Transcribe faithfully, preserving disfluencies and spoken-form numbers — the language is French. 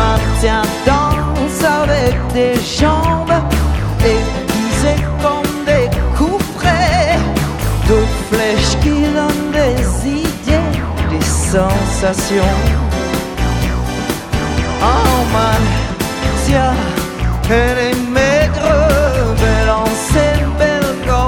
maintient danse avec des jambes aiguisées comme des coups frais, de flèches qui donnent des idées, des sensations. Oh man, tiens, elle